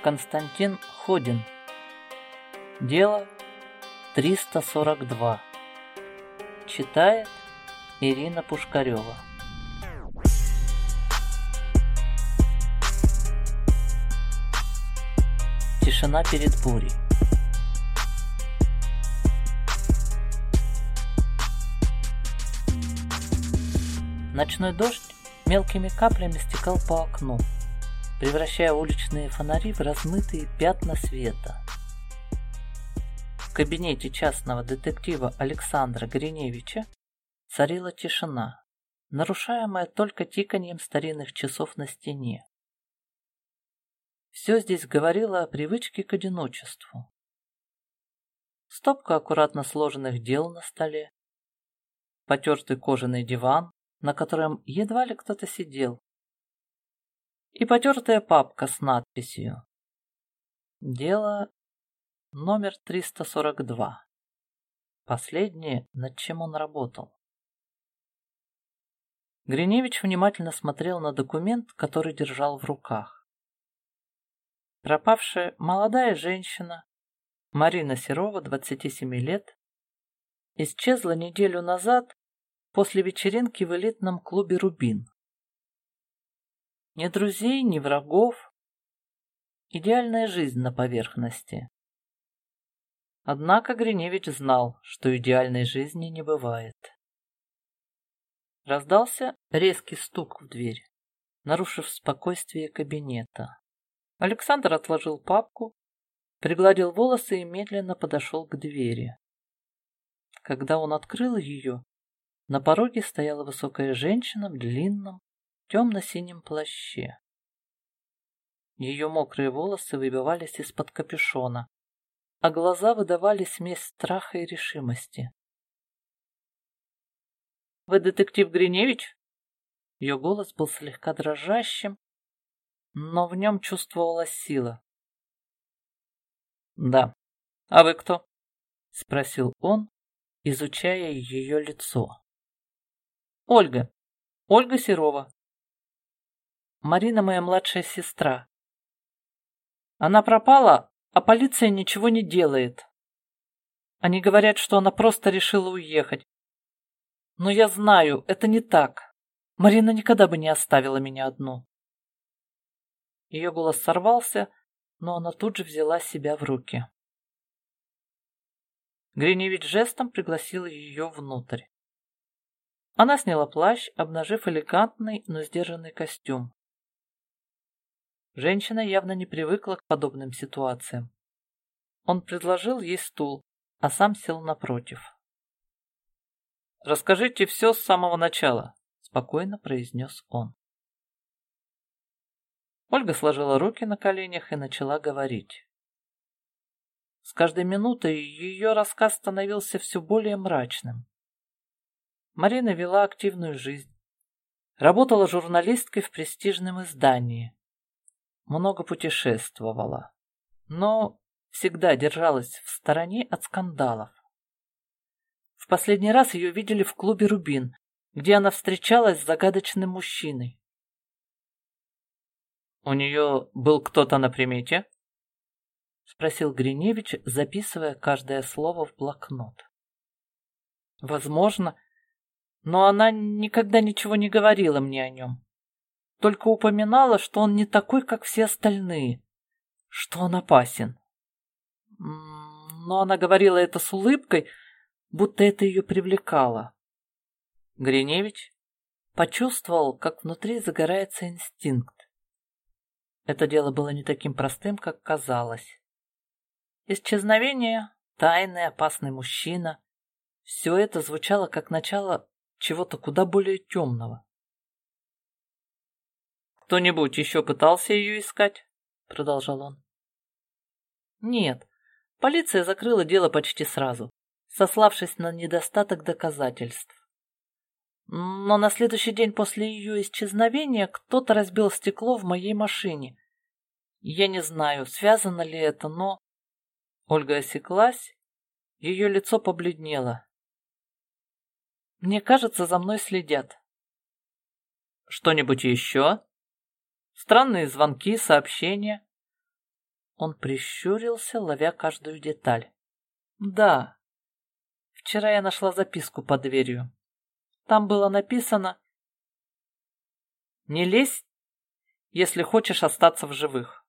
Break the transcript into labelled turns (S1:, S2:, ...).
S1: Константин Ходин. Дело 342. Читает Ирина Пушкарева. Тишина перед бурей. Ночной дождь мелкими каплями стекал по окну, превращая уличные фонари в размытые пятна света. В кабинете частного детектива Александра Гриневича царила тишина, нарушаемая только тиканьем старинных часов на стене. Все здесь говорило о привычке к одиночеству. Стопка аккуратно сложенных дел на столе, потертый кожаный диван, на котором едва ли кто-то сидел, и потертая папка с надписью «Дело номер 342». Последнее, над чем он работал. Гриневич внимательно смотрел на документ, который держал в руках. Пропавшая молодая женщина Марина Серова, 27 лет, исчезла неделю назад после вечеринки в элитном клубе «Рубин». Ни друзей, ни врагов. Идеальная жизнь на поверхности. Однако Гриневич знал, что идеальной жизни не бывает. Раздался резкий стук в дверь, нарушив спокойствие кабинета. Александр отложил папку, пригладил волосы и медленно подошел к двери. Когда он открыл ее, на пороге стояла высокая женщина в длинном, темно-синем плаще. Ее мокрые волосы выбивались из-под капюшона, а глаза выдавали смесь страха и решимости. «Вы детектив Гриневич?» Ее голос был слегка дрожащим, но в нем чувствовалась сила. «Да. А вы кто?» — спросил он, изучая ее лицо. «Ольга. Ольга Серова. Марина моя младшая сестра. Она пропала, а полиция ничего не делает. Они говорят, что она просто решила уехать. Но я знаю, это не так. Марина никогда бы не оставила меня одну». Ее голос сорвался, но она тут же взяла себя в руки. Гриневич жестом пригласил ее внутрь. Она сняла плащ, обнажив элегантный, но сдержанный костюм. Женщина явно не привыкла к подобным ситуациям. Он предложил ей стул, а сам сел напротив. «Расскажите все с самого начала», — спокойно произнес он. Ольга сложила руки на коленях и начала говорить. С каждой минутой ее рассказ становился все более мрачным. Марина вела активную жизнь, работала журналисткой в престижном издании, много путешествовала, но всегда держалась в стороне от скандалов. В последний раз ее видели в клубе «Рубин», где она встречалась с загадочным мужчиной. «У нее был кто-то на примете?» — спросил Гриневич, записывая каждое слово в блокнот. «Возможно, но она никогда ничего не говорила мне о нем. Только упоминала, что он не такой, как все остальные, что он опасен. Но она говорила это с улыбкой, будто это ее привлекало». Гриневич почувствовал, как внутри загорается инстинкт. Это дело было не таким простым, как казалось. Исчезновение, тайный, опасный мужчина — все это звучало как начало чего-то куда более темного. «Кто-нибудь еще пытался ее искать?» — продолжал он. «Нет, полиция закрыла дело почти сразу, сославшись на недостаток доказательств. Но на следующий день после ее исчезновения кто-то разбил стекло в моей машине. Я не знаю, связано ли это, но...» Ольга осеклась, ее лицо побледнело. «Мне кажется, за мной следят». «Что-нибудь еще? Странные звонки, сообщения?» Он прищурился, ловя каждую деталь. Да. Вчера я нашла записку под дверью. Там было написано: «Не лезь, если хочешь остаться в живых».